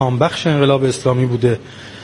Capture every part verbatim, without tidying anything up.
بخش انقلاب اسلامی بوده.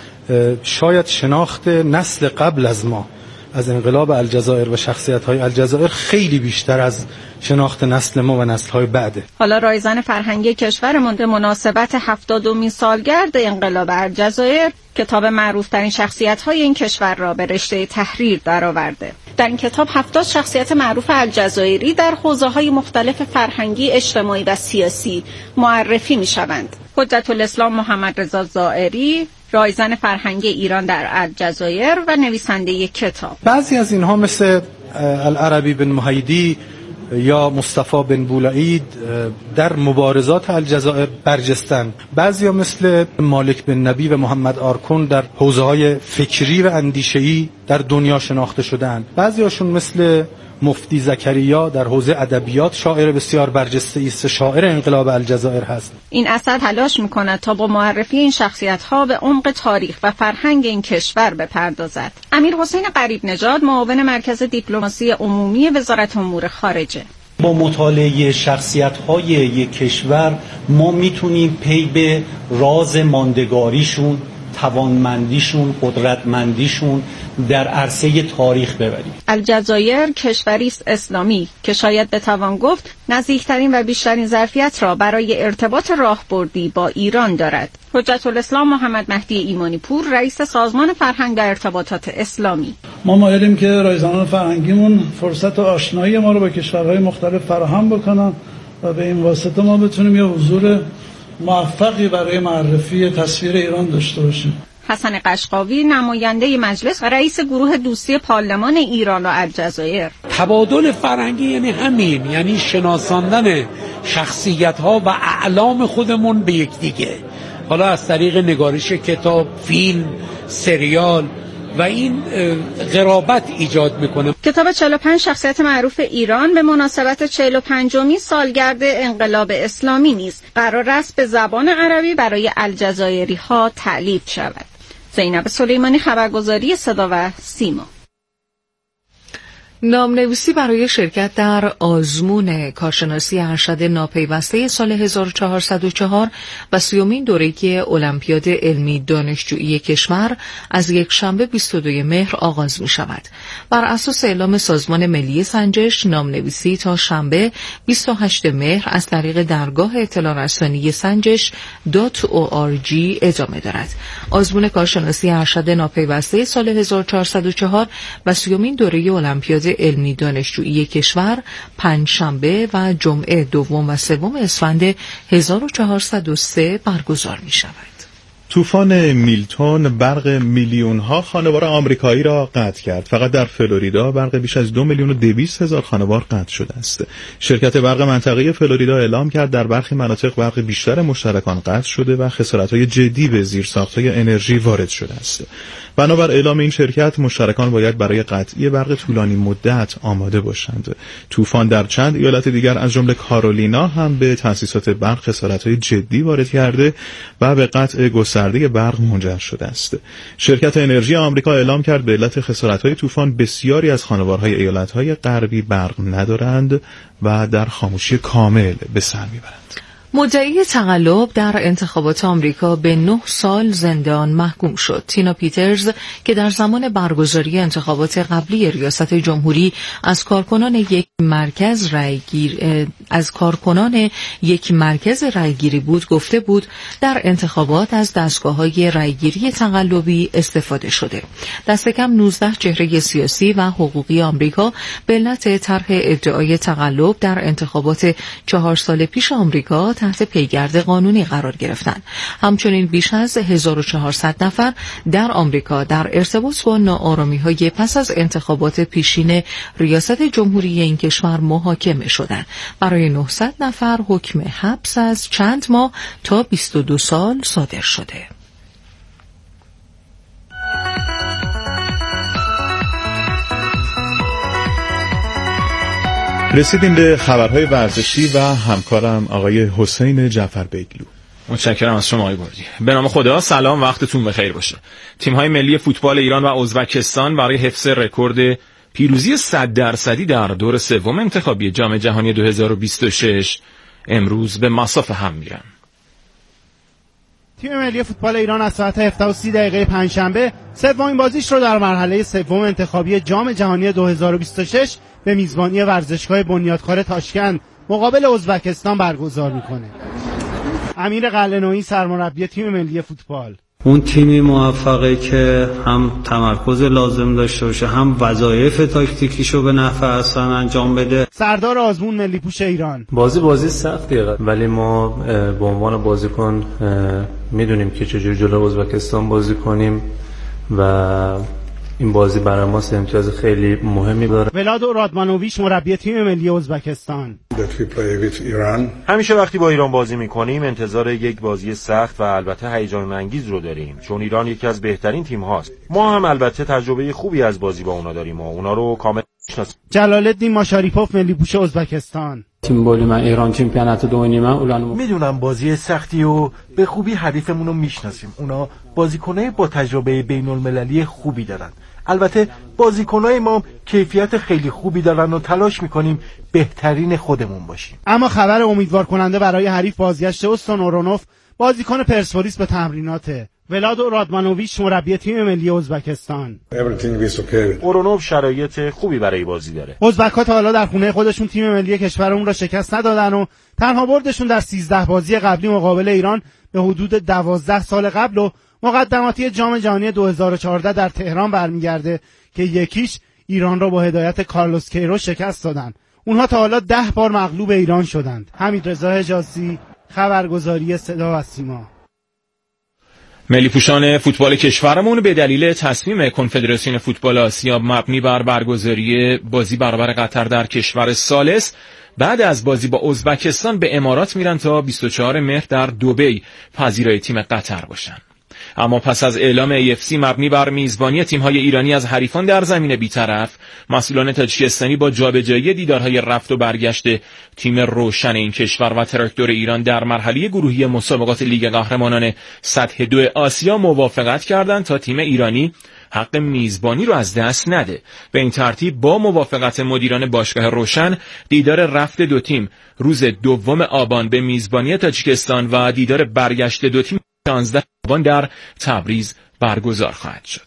شاید شناخت نسل قبل از ما از انقلاب الجزایر و شخصیت‌های الجزایر خیلی بیشتر از شناخت نسل ما و نسل‌های بعده. حالا رایزن فرهنگی کشورمون به مناسبت هفتادمین سالگرد انقلاب الجزایر کتاب معروف‌ترین شخصیت‌های این کشور را به رشته تحریر درآورده. در این کتاب هفتاد شخصیت معروف الجزایری در حوزه‌های مختلف فرهنگی، اجتماعی و سیاسی معرفی می‌شوند. حجت الاسلام محمد رضا زائری، رایزن فرهنگی ایران در الجزایر و نویسنده کتاب. بعضی از اینها مثل العربی بن محیدی یا مصطفی بن بولعید در مبارزات الجزایر برجستن. بعضیا مثل مالک بن نبی و محمد آرکون در حوزه‌های فکری و اندیشه‌ای در دنیا شناخته شدند. بعضیاشون مثل مفتی زکریا در حوزه ادبیات شاعر بسیار برجسته است، شاعر انقلاب الجزایر هست. این اثر تلاش می‌کند تا با معرفی این شخصیت‌ها به عمق تاریخ و فرهنگ این کشور بپردازد. امیر حسین قریب نژاد، معاون مرکز دیپلماسی عمومی وزارت امور خارجه: با مطالعه شخصیت‌های یک کشور ما میتونیم پی به راز ماندگاریشون، توانمندیشون، قدرتمندیشون در عرصه تاریخ ببریم. الجزایر کشوری است اسلامی که شاید بتوان گفت نزدیکترین و بیشترین ظرفیت را برای ارتباط راهبردی با ایران دارد. حجت الاسلام محمد مهدی ایمانی پور، رئیس سازمان فرهنگ و ارتباطات اسلامی: ما مایلیم که رایزنان فرهنگیمون فرصت و آشنایی ما رو با کشورهای مختلف فراهم بکنن و به این واسطه ما بتونیم یه حضور موفقی برای معرفی تصویر ایران داشته باشیم. حسن قشقاوی، نماینده مجلس و رئیس گروه دوستی پارلمان ایران و الجزایر: تبادل فرهنگی یعنی همین، یعنی شناساندن شخصیت‌ها و اعلام خودمون به یکدیگه، حالا از طریق نگارش کتاب، فیلم، سریال و این قرابت ایجاد میکنه. کتاب چهل و پنج شخصیت معروف ایران به مناسبت چهل و پنجمین سالگرد انقلاب اسلامی نیز قرار است به زبان عربی برای الجزایری ها تألیف شود. زینب سلیمانی، خبرگزاری صدا و سیما. نامنویسی برای شرکت در آزمون کارشناسی ارشد ناپیوسته سال هزار و چهارصد و چهار و سیومین دوره‌ای المپیاد علمی دانشجویی کشور از یک شنبه بیست و دوم مهر آغاز می شود. بر اساس اعلام سازمان ملی سنجش، نامنویسی تا شنبه بیست و هشتم مهر از طریق درگاه اطلاع رسانی سنجش دات او آر جی ادامه دارد. آزمون کارشناسی ارشد ناپیوسته سال هزار و چهارصد و چهار و سیومین دوره المپیاد علمی دانشجویی کشور پنجشنبه و جمعه دوم و سوم اسفند هزار و چهارصد و سه برگزار می شود. طوفان میلتون برق میلیون ها خانوار آمریکایی را قطع کرد. فقط در فلوریدا برق بیش از دو میلیون و دویست هزار خانوار قطع شده است. شرکت برق منطقه فلوریدا اعلام کرد در برخی مناطق برق بیشتر مشترکان قطع شده و خسارت‌های جدی به زیرساخت‌های انرژی وارد شده است. بنابر اعلام این شرکت، مشترکان باید برای قطعی برق طولانی مدت آماده باشند. طوفان در چند ایالت دیگر از جمله کارولینا هم به تأسیسات برق خسارت‌های جدی وارد کرده و به قطع گسترده برق منجر شده است. شرکت انرژی آمریکا اعلام کرد به علت خسارت‌های طوفان بسیاری از خانوارهای ایالت‌های غربی برق ندارند و در خاموشی کامل به سر میبرند. مدعی تقلب در انتخابات آمریکا به نه سال زندان محکوم شد. تینا پیترز که در زمان برگزاری انتخابات قبلی ریاست جمهوری از کارکنان یک مرکز رایگیر از کارکنان یک مرکز رایگیری بود، گفته بود در انتخابات از دستگاه‌های رایگیری تقلبی استفاده شده. دست کم نوزده چهره سیاسی و حقوقی آمریکا به علت طرح ادعای تقلب در انتخابات چهار سال پیش آمریکا تحت پیگرد قانونی قرار گرفتند. همچنین بیش از هزار و چهارصد نفر در آمریکا در ارتباط با ناآرامی‌های پس از انتخابات پیشین ریاست جمهوری این کشور محاکمه شدند. برای نهصد نفر حکم حبس از چند ماه تا بیست و دو سال صادر شده. رسیدیم به خبرهای ورزشی و همکارم آقای حسین جعفر بیگلو. متشکرم از شما آقای بردی. به نام خدا، سلام، وقتتون بخیر باشه. تیم‌های ملی فوتبال ایران و ازبکستان برای حفظ رکورد پیروزی صد درصدی در دور سوم انتخابی جام جهانی دو هزار و بیست و شش امروز به مصاف هم میرن. تیم ملی فوتبال ایران از ساعت هفده و سی دقیقه پنجشنبه سومین بازیش رو در مرحله سوم انتخابی جام جهانی دو هزار و بیست و شش به میزبانی ورزشگاه بنیادکار تاشکند مقابل ازبکستان برگزار میکنه. امیر قلعه‌نویی سرمربی تیم ملی فوتبال: اون تیمی موفقه که هم تمرکز لازم داشته باشه، هم وظایف تاکتیکیشو به نفع اصلا انجام بده. سردار آزمون ملی پوش ایران: بازی بازی سختیه ولی ما به عنوان بازیکن میدونیم که چجوری جلو ازبکستان بازی کنیم و این بازی برای ما امتیاز خیلی مهمی داره. ولاد رادمانوویچ مربی تیم ملی ازبکستان: همیشه وقتی با ایران بازی میکنیم انتظار یک بازی سخت و البته هیجان انگیز رو داریم، چون ایران یکی از بهترین تیم هاست. ما هم البته تجربه خوبی از بازی با اونا داریم و اونا رو کامل میشناسیم. جلال الدین ماشاریپوف ملی پوش ازبکستان: تیم بولی من ایران چمپیونات دوینیمه اولانو میدونم بازی سختی و به خوبی حریفمون رو میشناسیم. اونا بازیکنای با تجربه بین المللی خوبی دارن. البته بازیکنای ما کیفیت خیلی خوبی دارن و تلاش میکنیم بهترین خودمون باشیم. اما خبر امیدوار کننده برای حریف بازگشت استون اورونوف بازیکن پرسپولیس به تمریناته. ولاد رادمانوویچ مربی تیم ملی ازبکستان: اورونوف شرایط خوبی برای بازی داره. ازبک‌ها تا حالا در خونه خودشون تیم ملی کشورمون را شکست ندادن و تنها بردشون در سیزده بازی قبلی مقابل ایران به حدود دوازده سال قبل و مقدماتی جام جهانی دو هزار و چهارده در تهران برمیگرده که یکیش ایران را با هدایت کارلوس کیروش شکست دادن. اونها تا حالا ده بار مغلوب ایران شدند. حمید رضا حجازی، خبرگزاری صدا و سیما. ملی پوشان فوتبال کشورمون به دلیل تصمیم کنفدراسیون فوتبال آسیا مبنی بر برگزاری بازی برابر قطر در کشور ثالث بعد از بازی با ازبکستان به امارات میرن تا بیست و چهارم مهر در دبی پذیرای تیم قطر باشن. اما پس از اعلام ای اف سی مبنی بر میزبانی تیم‌های ایرانی از حریفان در زمین بی‌طرف، مسئولان تاجیکستانی با جابجایی دیدارهای رفت و برگشت تیم روشن این کشور و تراکتور ایران در مرحله گروهی مسابقات لیگ قهرمانان سطح دو آسیا موافقت کردند تا تیم ایرانی حق میزبانی رو از دست نده. به این ترتیب با موافقت مدیران باشگاه روشن، دیدار رفت دو تیم روز دوم آبان به میزبانی تاجیکستان و دیدار برگشت دو تیم شانزده آبان در تبریز برگزار خواهد شد.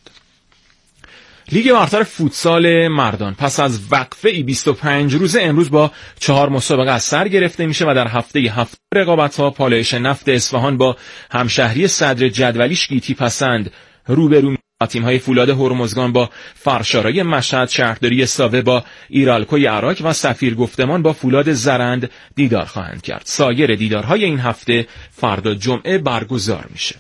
لیگ برتر فوتسال مردان پس از وقفه بیست و پنج روزه امروز با چهار مسابقه از سر گرفته میشه و در هفته هفت رقابت‌ها پالایش نفت اصفهان با همشهری صدر جدولیش گیتی پسند روبرو تیم‌های فولاد هرمزگان با فرشارای مشهد، شهرداری ساوه با ایرالکوی عراق و سفیر گفتمان با فولاد زرند دیدار خواهند کرد. سایر دیدارهای این هفته فردا جمعه برگزار میشه.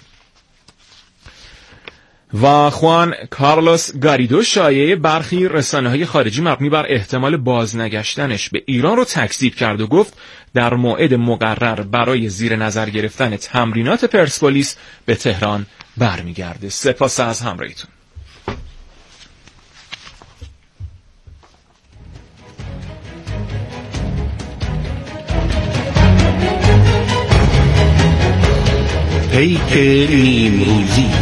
و خوان کارلوس گاریدو شایعه برخی رسانه‌های خارجی مبنی بر احتمال بازنگشتنش به ایران رو تکذیب کرد و گفت در موعد مقرر برای زیر نظر گرفتن تمرینات پرسپولیس به تهران برمیگرده. سپاس از همراهیتون. پیک نیمروزی.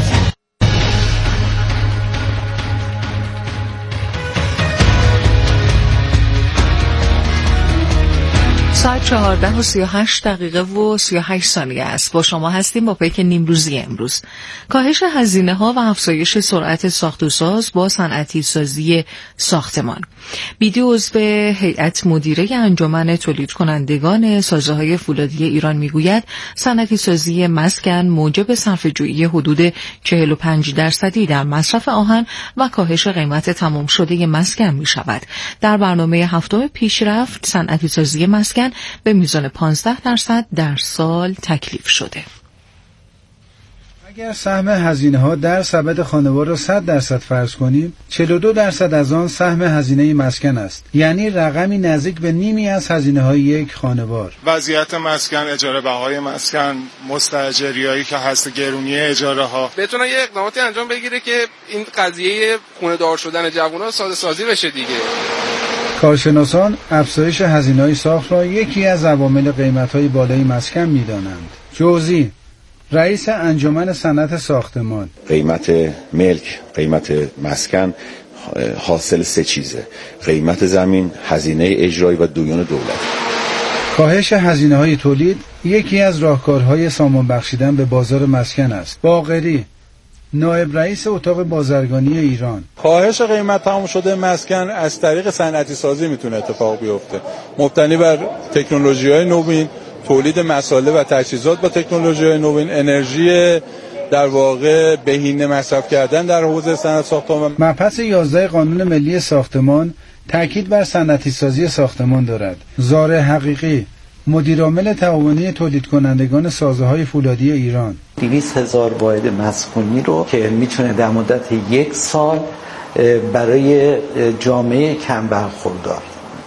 ساعت چهارده و سی و هشت دقیقه و سی و هشت ثانیه است. با شما هستیم با پیک نیمروزی امروز. کاهش هزینه ها و افزایش سرعت ساخت و ساز با صنعتی سازی ساختمان. بیدی عضو هیئت مدیره انجمن تولید کنندگان سازه‌های فولادی ایران میگوید صنعتی سازی مسکن موجب صرفه‌جویی حدود چهل و پنج درصدی در مصرف آهن و کاهش قیمت تمام شده مسکن می شود. در برنامه هفتم پیشرفت صنعتی سازی مسکن به میزان پانزده درصد در سال تکلیف شده. اگر سهم هزینه ها در سبد خانوار را صد درصد فرض کنیم، چهل و دو درصد از آن سهم هزینه مسکن است، یعنی رقمی نزدیک به نیمی از هزینه های یک خانوار. وضعیت مسکن، اجاره بهای مسکن، مستاجریایی که هست، گرونی اجاره ها، بتونه یه اقداماتی انجام بگیره که این قضیه خونه دار شدن جوونا ساده سازی بشه دیگه. کارشناسان افزایش هزینه‌های ساخت را یکی از عوامل قیمت‌های بالای مسکن می‌دانند. جوزی، رئیس انجمن صنعت ساختمان: قیمت ملک، قیمت مسکن حاصل سه چیزه: قیمت زمین، هزینه اجرایی و دویون دولت. کاهش هزینه‌های تولید یکی از راهکارهای سامان بخشیدن به بازار مسکن است. باقری، نایب رئیس اتاق بازرگانی ایران: کاهش قیمت تمام شده مسکن از طریق صنعتی سازی میتونه اتفاق بیفته، مبتنی بر تکنولوژی‌های نوین، تولید مساله و تجهیزات با تکنولوژی‌های نوین، انرژی در واقع بهینه مصرف کردن در حوزه صنعت ساختمان. مبحث یازده قانون ملی ساختمان تاکید بر صنعتی سازی ساختمان دارد. زاره حقیقی، مدیرعامل تعاونی تولید کنندگان سازه‌های فولادی ایران: دویست هزار واحد مسکونی رو که میتونه در مدت یک سال برای جامعه کم برخوردار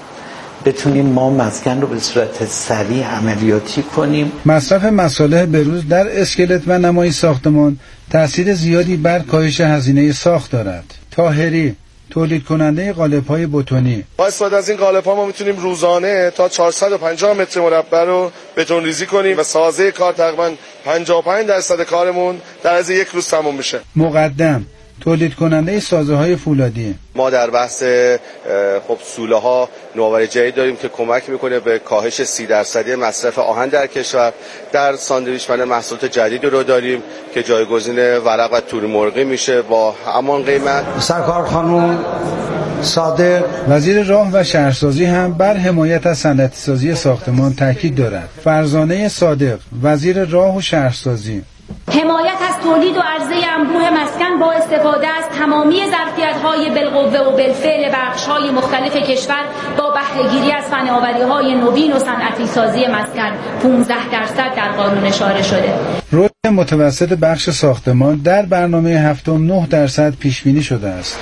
بتونیم ما مسکن رو به صورت سریع عملیاتی کنیم. مصرف مصالح بروز در اسکلت و نمای ساختمان تأثیر زیادی بر کاهش هزینه ساخت دارد. طاهری، تولید کننده قالب‌های بتونی: با استفاده از این قالب‌ها ما میتونیم روزانه تا چهارصد و پنجاه متر مربع رو بتون ریزی کنیم و سازه کار تقریباً پنجاه و پنج درصد کارمون در از یک روز تموم میشه. مقدم، تولید کننده سازه‌های فولادی: ما در بحث خب سوله‌ها نوآوری جدید داریم که کمک میکنه به کاهش سی درصدی مصرف آهن در کشور. در ساندویچ من محصولات جدید رو داریم که جایگزین ورق و تور مرغی میشه با همان قیمت. سرکار خانم صادق، وزیر راه و شهرسازی هم بر حمایت از صنعتی سازی ساختمان تاکید دارد. فرزانه صادق، وزیر راه و شهرسازی: حمایت از تولید و عرضه انبوه مسکن با استفاده از تمامی ظرفیت‌های بالقوه و بالفعل بخش‌های مختلف کشور با بهره‌گیری از فناوری‌های نوین و صنعتی سازی مسکن پانزده درصد در قانون اشاره شده. رشد متوسط بخش ساختمان در برنامه هفتم نه درصد پیش بینی شده است.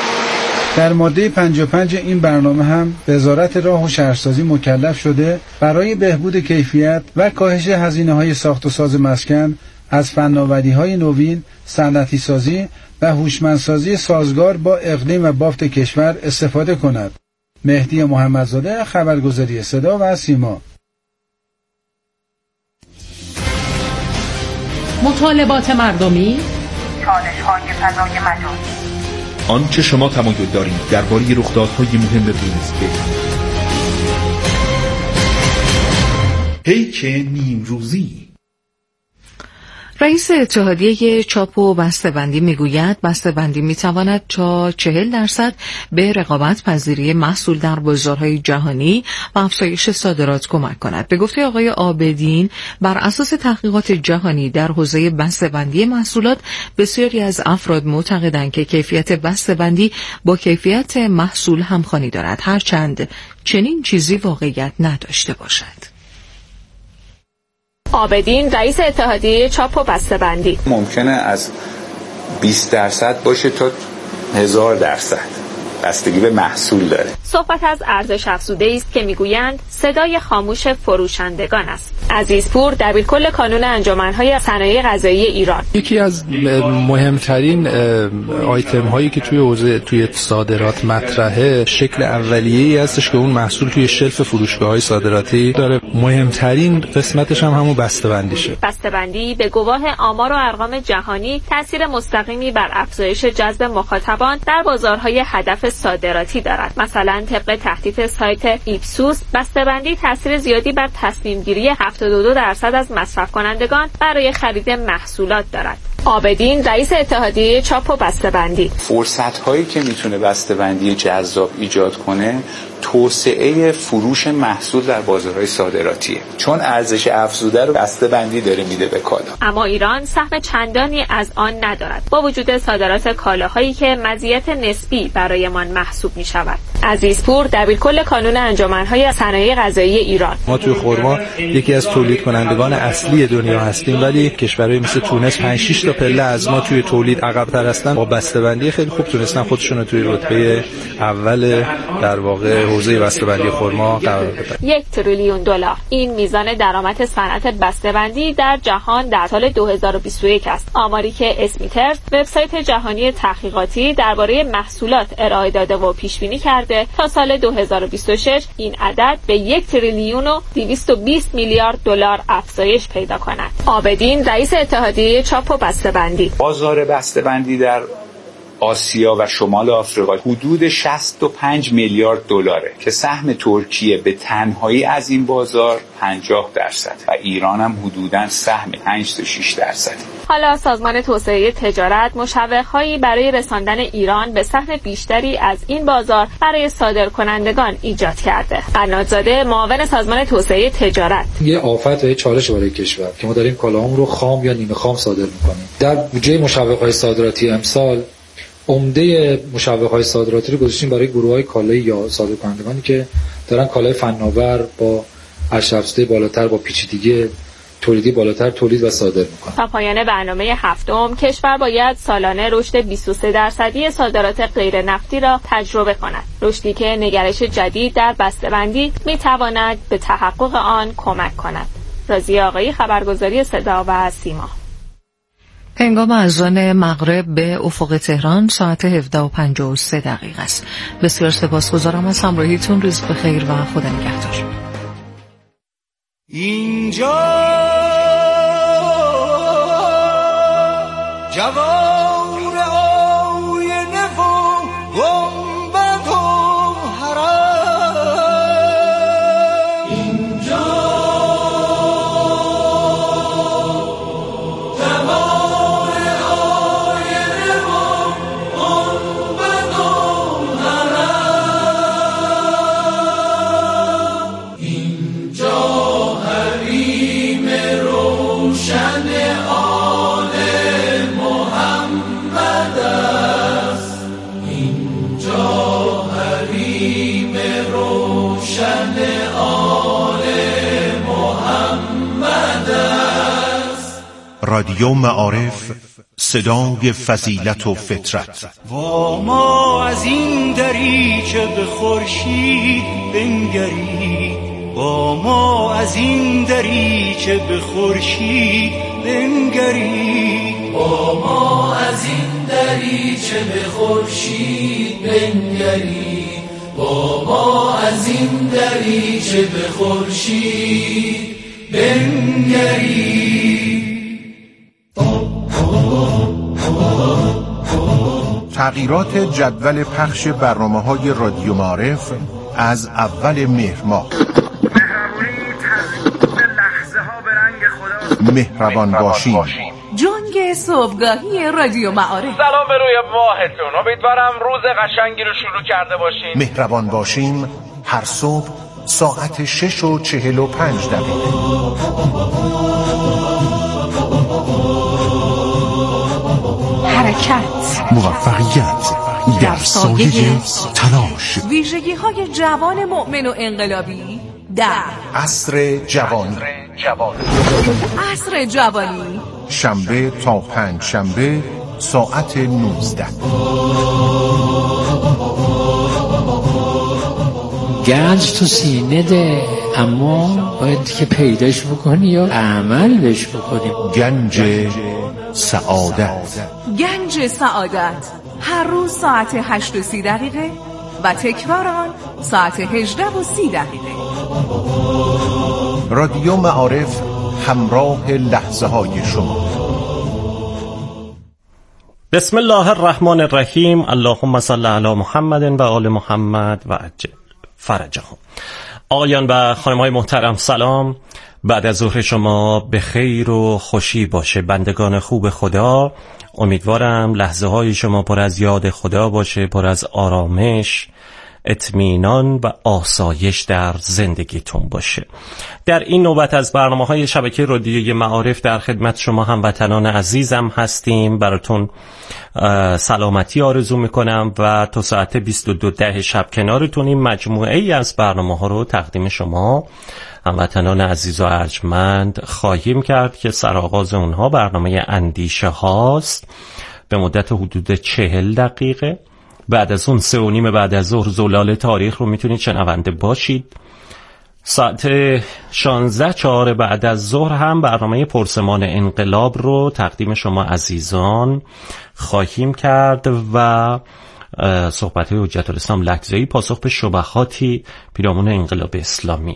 در ماده پنجاه و پنج این برنامه هم وزارت راه و شهرسازی مکلف شده برای بهبود کیفیت و کاهش هزینه‌های ساخت و ساز مسکن از فناوری‌های نوین، صنعتی سازی و هوشمندسازی سازگار با اقلیم و بافت کشور استفاده کند. مهدی محمدزاده، خبرگزاری صدا و سیما. مطالبات مردمی، چالش‌های فضای مجازی، آنچه شما تمایل دارید درباره رخدادهای مهم روز بدانید. پیک نیمروزی. رئیس اتحادیه چاپ و بسته‌بندی میگوید بسته‌بندی میتواند تا چهل درصد به رقابت پذیری محصول در بازارهای جهانی و افزایش صادرات کمک کند. به گفته آقای عابدین، بر اساس تحقیقات جهانی در حوزه بسته‌بندی محصولات بسیاری از افراد معتقدند که کیفیت بسته‌بندی با کیفیت محصول همخوانی دارد، هرچند چنین چیزی واقعیت نداشته باشد. عابدین، رئیس اتحادیه چاپ و بسته‌بندی: ممکنه از بیست درصد باشه تا هزار درصد، بستگی به محصول داره. صحبت از ارزش افزوده است که میگویند صدای خاموش فروشندگان است. عزیزپور، دبیرکل کانون انجمن‌های صنایع غذایی ایران: یکی از مهمترین آیتم هایی که توی حوزه توی صادرات مطرحه، شکل اولیه‌ای هستش که اون محصول توی شلف فروشگاه‌های صادراتی داره. مهمترین قسمتش هم همون بسته‌بندیشه. بسته‌بندی به گواه آمار و ارقام جهانی تاثیر مستقیمی بر افزایش جذب مخاطبان در بازارهای هدف صادراتی دارد. مثلا طبق تحقیق سایت ایپسوس، بسته‌بندی تاثیر زیادی بر تصمیم گیری هفتاد و دو درصد از مصرف کنندگان برای خرید محصولات دارد. عابدین، رئیس اتحادیه چاپ و بسته‌بندی: فرصت هایی که میتونه بسته‌بندی جذاب ایجاد کنه توسعه فروش محصول در بازارهای صادراتیه، چون ارزش افزوده رو بسته‌بندی داره میده به کالا. اما ایران سهم چندانی از آن ندارد، با وجود صادرات کالاهایی که مزیت نسبی برایمان محسوب میشود. عزیزپور، دبیرکل کانون انجمن‌های صنایع غذایی ایران: ما توی خرما یکی از تولید کنندگان اصلی دنیا هستیم، ولی کشورهای مثل تونس پنج شش تا پله از ما توی تولید عقب‌تر هستن. با بسته‌بندی خیلی خوب تونستن خودشون رو توی رتبه اول در واقع حوزه بسته‌بندی خرما قرار بدن. یک تریلیون دلار این میزان درآمد صنعت بسته‌بندی در جهان در سال دو هزار و بیست و یک است. آماری که اسمیترز، وبسایت جهانی تحقیقاتی درباره محصولات ارائه داده و پیش بینی کرده تا سال دو هزار و بیست و شش این عدد به یک تریلیون و دویست و بیست میلیارد دلار افزایش پیدا کند. عابدین، رئیس اتحادیه چاپ و بسته‌بندی: بازار بسته‌بندی در آسیا و شمال آفریقا حدود شصت و پنج میلیارد دلاره که سهم ترکیه به تنهایی از این بازار پنجاه درصد و ایران هم حدوداً سهم پنج تا شش درصد. حالا سازمان توسعه تجارت مشوق‌هایی برای رساندن ایران به سهم بیشتری از این بازار برای صادرکنندگان ایجاد کرده. قنات‌زاده معاون سازمان توسعه تجارت: یه آفت و یه چالش برای کشور که ما داریم کالاهامون رو خام یا نیمه خام صادر می‌کنیم. در بودجه مشوق‌های صادراتی امسال عمده مشوق‌های صادراتی رو گذاشتیم برای گروه‌های کالایی یا صادرکنندگانی که دارن کالای فناور با ارزش افزوده بالاتر با پیچیدگی تولیدی بالاتر تولید و صادر می‌کنن. تا پایان برنامه هفتم کشور باید سالانه رشد بیست و سه درصدی صادرات غیر نفتی را تجربه کند. رشدی که نگرش جدید در بسته‌بندی می‌تواند به تحقق آن کمک کند. رازیه آقایی، خبرگزاری صدا و سیما. هنگام اذان مغرب به افق تهران ساعت هفده و پنجاه و سه دقیقه است. بسیار سپاسگزارم از همراهیتون. روز بخیر و خدا نگهدار. اینجا جوار آینه و گنبد و حرم، اینجا جوار آینه و گنبد و حرم، اینجا حریم روشن آل محمد است، اینجا حریم روشن آل محمد است. رادیو معارف، صدای فضیلت و فطرت. و ما از این دریچه به خورشید بنگرید، با ما از این دریچه به خورشید بنگرید، با ما از این دریچه به خورشید بنگرید، با ما از این دریچه به خورشید بنگرید. تغییرات جدول پخش برنامه‌های رادیو معارف از اول مهر ماه. مهربان باشیم. جنگ صبحگاهی رادیو معارف. سلام به روی ماهتون. امیدوارم روز قشنگی رو شروع کرده باشین. مهربان باشیم هر صبح ساعت شش و چهل و پنج دقیقه. حرکت، موفقیت در سایه تلاش، ویژگی های جوان مؤمن و انقلابی در عصر جوانی. عصر جوانی، شنبه تا پنج شنبه ساعت نوزده. گنج تو سینه ده، اما باید که پیداش بکنی یا عمل بهش بکنی. گنج سعادت. گنج سعادت هر روز ساعت هشت و سی دقیقه و تکرار آن ساعت هجده و سی دقیقه. رادیو معارف، همراه لحظه های شما. بسم الله الرحمن الرحیم. اللهم صل علی محمد و آل محمد و عجل فرجهم. آقایان و خانم‌های محترم، سلام. بعد از ظهر شما به خیر و خوشی باشه بندگان خوب خدا. امیدوارم لحظه های شما پر از یاد خدا باشه، پر از آرامش، اطمینان و آسایش در زندگیتون باشه. در این نوبت از برنامه‌های شبکه رادیوی معارف در خدمت شما هموطنان عزیزم هستیم. براتون سلامتی آرزو میکنم و تا ساعت بیست و دو ده شب کنارتونیم. مجموعه ای از برنامه‌ها رو تقدیم شما هموطنان عزیز و ارجمند خواهیم کرد که سرآغاز اونها برنامه اندیشه هاست به مدت حدود چهل دقیقه. بعد از اون سه و نیم بعد از ظهر زلال تاریخ رو میتونید شنونده باشید. ساعت شانزده چهار بعد از ظهر هم برنامه پرسمان انقلاب رو تقدیم شما عزیزان خواهیم کرد و صحبت های حجت الاسلام لکزایی، پاسخ به شبهاتی پیرامون انقلاب اسلامی.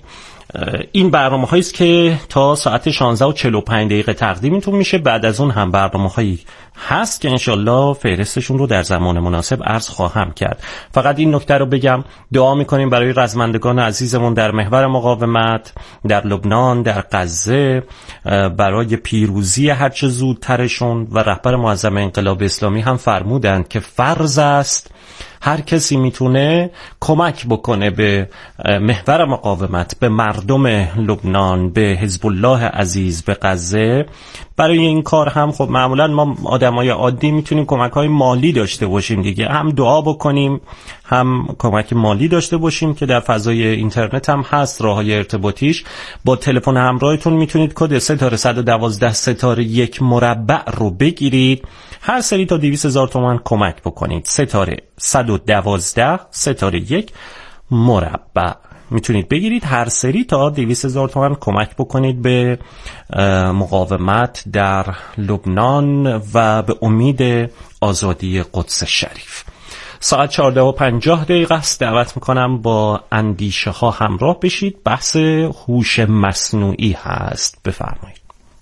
این برنامه هایی است که تا ساعت شانزده و چهل و پنج دقیقه تقدیمتون میشه. بعد از اون هم برنامه هایی هست که انشالله فهرستشون رو در زمان مناسب عرض خواهم کرد. فقط این نکته رو بگم، دعا میکنیم برای رزمندگان عزیزمون در محور مقاومت، در لبنان، در غزه، برای پیروزی هرچه زودترشون. و رهبر معظم انقلاب اسلامی هم فرمودند که فرض است هر کسی میتونه کمک بکنه به محور مقاومت، به مردم لبنان، به حزب الله عزیز، به غزه. برای این کار هم خب معمولا ما آدمای عادی میتونیم کمک‌های مالی داشته باشیم دیگه، هم دعا بکنیم هم کمک مالی داشته باشیم که در فضای اینترنت هم هست راههای ارتباطیش. با تلفن همراهتون میتونید کد ستاره صد و دوازده ستاره یک مربع رو بگیرید، هر سری تا دویست هزار تومان کمک بکنید. ستاره صد و دوازده ستاره یک مربع میتونید بگیرید، هر سری تا دویست هزار تومان کمک بکنید به مقاومت در لبنان و به امید آزادی قدس شریف. ساعت چهارده و پنجاه دقیقه است. دعوت میکنم با اندیشه ها همراه بشید. بحث هوش مصنوعی هست. بفرمایید.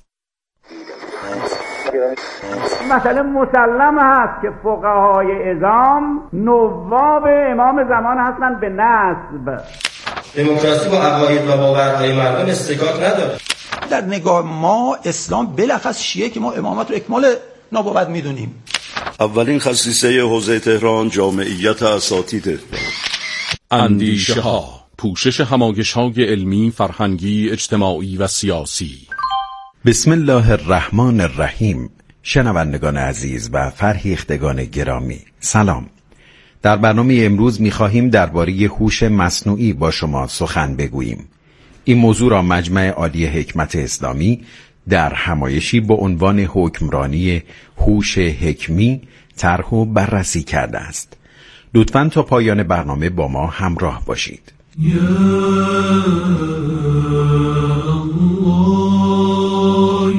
مثلا مسلم هست که فقهای اعظام نواب امام زمان هستند به نسب. دموکراسی با عقاید و باورهای مردم استکاک نداره. در نگاه ما اسلام بلخص شیعه که ما امامت رو اکمال نبوت میدونیم. اولین خصیصه حوزه تهران جامعیت اساتید. اندیشه ها، پوشش همایش های علمی، فرهنگی، اجتماعی و سیاسی. بسم الله الرحمن الرحیم. شنوندگان عزیز و فرهیختگان گرامی، سلام. در برنامه امروز می‌خواهیم درباره هوش مصنوعی با شما سخن بگوییم. این موضوع را مجمع عالی حکمت اسلامی در همایشی با عنوان حکمرانی هوش حکمی طرح و بررسی کرده است. لطفاً تا پایان برنامه با ما همراه باشید. یا الله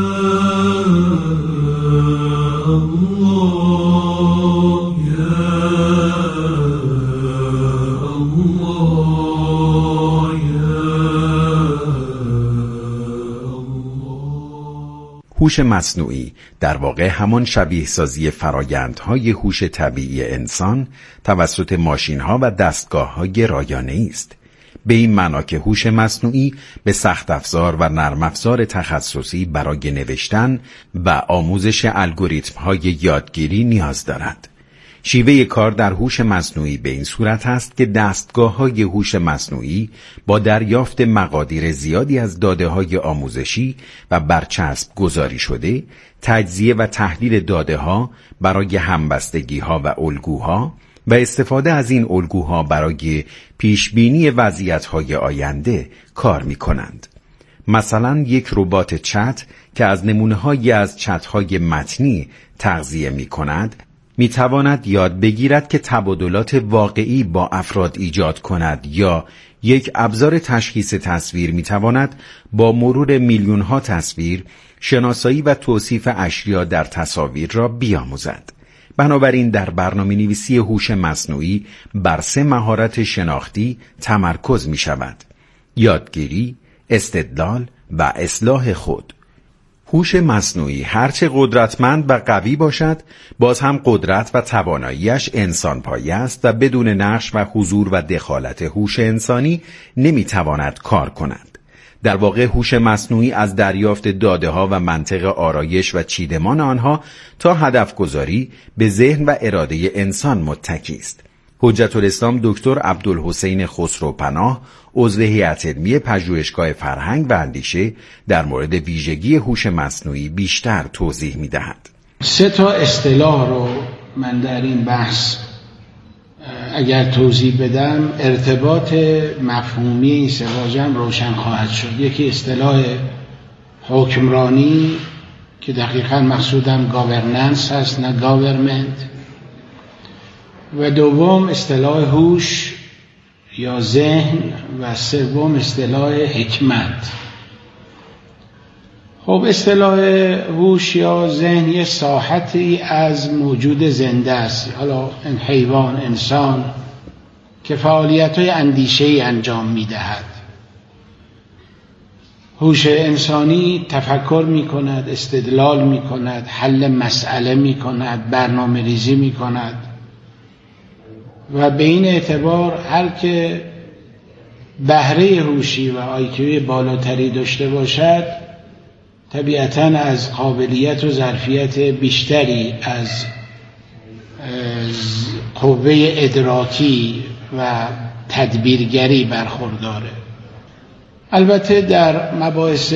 هوش مصنوعی در واقع همان شبیه سازی فرایندهای هوش طبیعی انسان توسط ماشین‌ها و دستگاه‌های رایانه‌ای است. به این معنا که هوش مصنوعی به سخت افزار و نرم افزار تخصصی برای نوشتن و آموزش الگوریتم‌های یادگیری نیاز دارد. شیوه کار در هوش مصنوعی به این صورت است که دستگاه‌های هوش مصنوعی با دریافت مقادیر زیادی از داده‌های آموزشی و برچسب گذاری شده، تجزیه و تحلیل داده‌ها برای همبستگی‌ها و الگوها و استفاده از این الگوها برای پیشبینی وضعیت‌های آینده کار می‌کنند. مثلا یک ربات چت که از نمونه‌هایی از چت‌های متنی تغذیه می‌کند، می تواند یاد بگیرد که تبادلات واقعی با افراد ایجاد کند، یا یک ابزار تشخیص تصویر می تواند با مرور میلیون ها تصویر شناسایی و توصیف اشیا در تصاویر را بیاموزد. بنابراین در برنامه نویسی هوش مصنوعی بر سه مهارت شناختی تمرکز می شود: یادگیری، استدلال و اصلاح خود. هوش مصنوعی هرچه قدرتمند و قوی باشد، باز هم قدرت و تواناییش انسان پایه است و بدون نقش و حضور و دخالت هوش انسانی نمیتواند کار کند. در واقع هوش مصنوعی از دریافت داده‌ها و منطق آرایش و چیدمان آنها تا هدف گذاری به ذهن و اراده انسان متکی است. حجت الاسلام دکتر عبدالحسین خسروپناه، عضو هیئت علمی پژوهشگاه فرهنگ و اندیشه، در مورد ویژگی هوش مصنوعی بیشتر توضیح می‌دهد. سه تا اصطلاح رو من در این بحث اگر توضیح بدم، ارتباط مفهومی این سه واژه هم روشن خواهد شد. یکی اصطلاح حکمرانی که دقیقاً مقصودم گاورننس هست، نه گاورمنت. و دوم اصطلاح هوش یا ذهن و سوم اصطلاح حکمت. خب اصطلاح هوش یا ذهن یه ساحتی از موجود زنده است، حالا این حیوان، انسان، که فعالیت‌های اندیشه‌ای انجام می‌دهد. هوش انسانی تفکر می کند، استدلال می کند، حل مسئله می کند، برنامه ریزی می کند و به این اعتبار هر که بهره هوشی و آیکیوی بالاتری داشته باشد طبیعتاً از قابلیت و ظرفیت بیشتری از قوه ادراکی و تدبیرگری برخورداره. البته در مباحث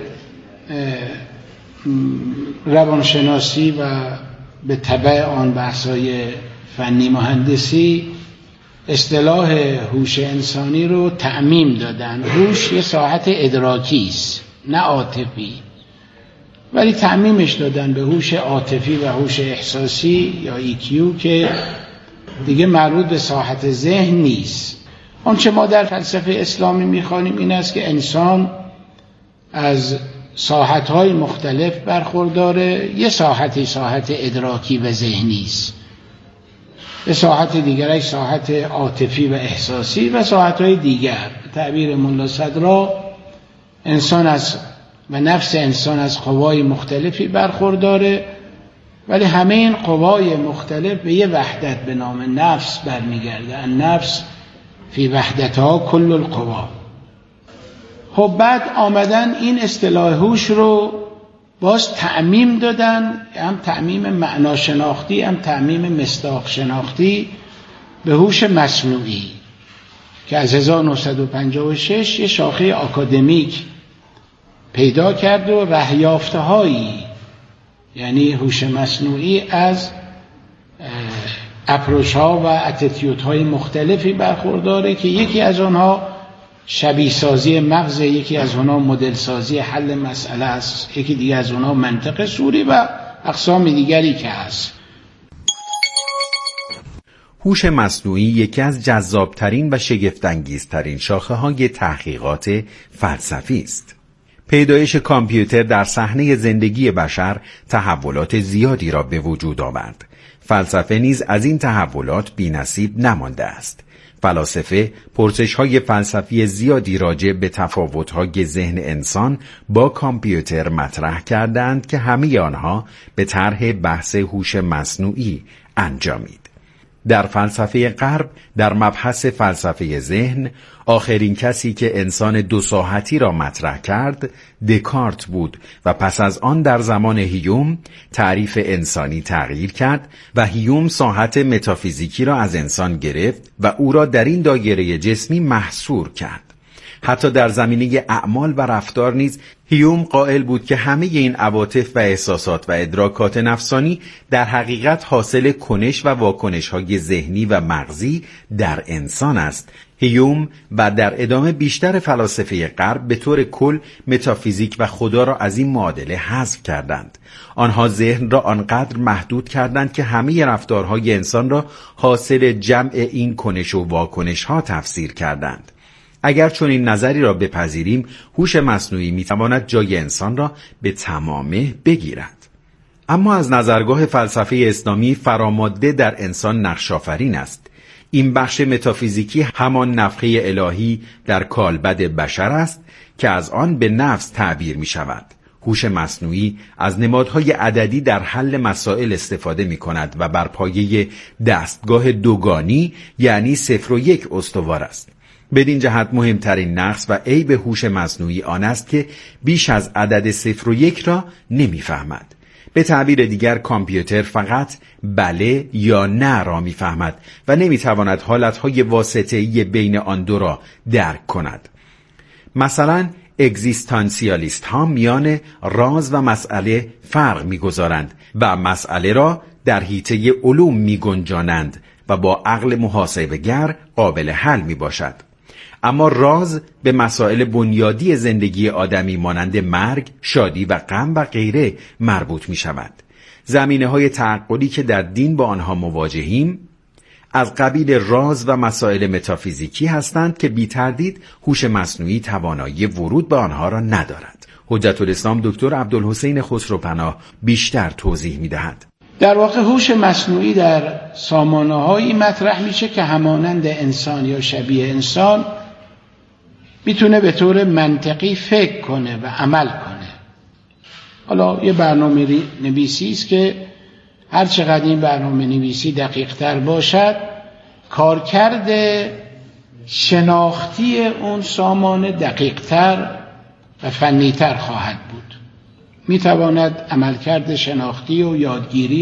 روانشناسی و به تبع آن بحث‌های فنی مهندسی اصطلاح هوش انسانی رو تعمیم دادن. هوش یه ساحت ادراکی است نه عاطفی، ولی تعمیمش دادن به هوش عاطفی و هوش احساسی یا ای کیو که دیگه مربوط به ساحت ذهن نیست. آنچه ما در فلسفه اسلامی می‌خوانیم این است که انسان از ساحت‌های مختلف برخورداره. یه ساحتی ساحت ادراکی و ذهنی است، به ساحت دیگرش ساحت عاطفی و احساسی و ساحت‌های دیگر. به تعبیر ملا صدرا انسان از و نفس انسان از قوای مختلفی برخورداره، ولی همه این قوای مختلف به یه وحدت به نام نفس برمیگرده. النفس فی وحدتها کل القوا. خب بعد آمدن این اصطلاح هوش رو باز تعمیم دادن، هم تعمیم معناشناختی هم تعمیم مصداق شناختی به هوش مصنوعی که از هزار و نهصد و پنجاه و شش یه شاخه آکادمیک پیدا کرد و رهیافته‌هایی، یعنی هوش مصنوعی از اپروچ‌ها و اتیتیودهای مختلفی برخورداره که یکی از آنها شبیه سازی مغز، یکی از آنها مدل سازی حل مسئله است، یکی دیگه از آنها منطق صوری و اقسام دیگری که هست. هوش مصنوعی یکی از جذابترین و شگفت‌انگیزترین شاخه‌های تحقیقات فلسفی است. پیدایش کامپیوتر در صحنه زندگی بشر تحولات زیادی را به وجود آورد. فلسفه نیز از این تحولات بی‌نصیب نمانده است. فلاسفه پرسش‌های فلسفی زیادی راجع به تفاوت‌های ذهن انسان با کامپیوتر مطرح کردند که همه آنها به طرح بحث هوش مصنوعی انجامید. در فلسفه غرب در مبحث فلسفه ذهن آخرین کسی که انسان دو ساحتی را مطرح کرد دکارت بود و پس از آن در زمان هیوم تعریف انسانی تغییر کرد و هیوم ساحت متافیزیکی را از انسان گرفت و او را در این دایره جسمی محصور کرد. حتی در زمینه اعمال و رفتار نیز هیوم قائل بود که همه این عواطف و احساسات و ادراکات نفسانی در حقیقت حاصل کنش و واکنش‌های ذهنی و مغزی در انسان است. هیوم و در ادامه بیشتر فلاسفه غرب به طور کل متافیزیک و خدا را از این معادله حذف کردند. آنها ذهن را آنقدر محدود کردند که همه رفتارهای انسان را حاصل جمع این کنش و واکنش‌ها تفسیر کردند. اگر چون این نظری را بپذیریم، هوش مصنوعی میتواند جای انسان را به تمامه بگیرد. اما از نظرگاه فلسفه اسلامی فراماده در انسان نقش‌آفرین است. این بخش متافیزیکی همان نفخه الهی در کالبد بشر است که از آن به نفس تعبیر می شود. هوش مصنوعی از نمادهای عددی در حل مسائل استفاده می کند و بر پایه دستگاه دوگانی یعنی صفر و یک استوار است. بدین جهت مهمترین نقص و عیب هوش مصنوعی آن است که بیش از عدد صفر و یک را نمی‌فهمد. به تعبیر دیگر کامپیوتر فقط بله یا نه را می‌فهمد و نمی‌تواند حالتهای واسطه‌ای بین آن دو را درک کند. مثلا اگزیستانسیالیست ها میان راز و مسئله فرق می‌گذارند و مسئله را در حیطه علوم می‌گنجانند و با عقل محاسبه‌گر قابل حل می‌باشد. اما راز به مسائل بنیادی زندگی آدمی مانند مرگ، شادی و غم و غیره مربوط می شود. زمینه های تعقلی که در دین با آنها مواجهیم از قبیل راز و مسائل متافیزیکی هستند که بی تردید هوش مصنوعی توانایی ورود به آنها را ندارد. حجت الاسلام دکتر عبدالحسین خسروپناه بیشتر توضیح می دهد. در واقع هوش مصنوعی در سامانه‌هایی مطرح میشه که همانند انسان یا شبیه انسان میتونه به طور منطقی فکر کنه و عمل کنه. حالا یه برنامه نویسی است که هر چقدر این برنامه نویسی دقیق تر باشد، کارکرد شناختی اون سامان دقیق تر و فنی تر خواهد بود. میتواند عملکرد شناختی و یادگیری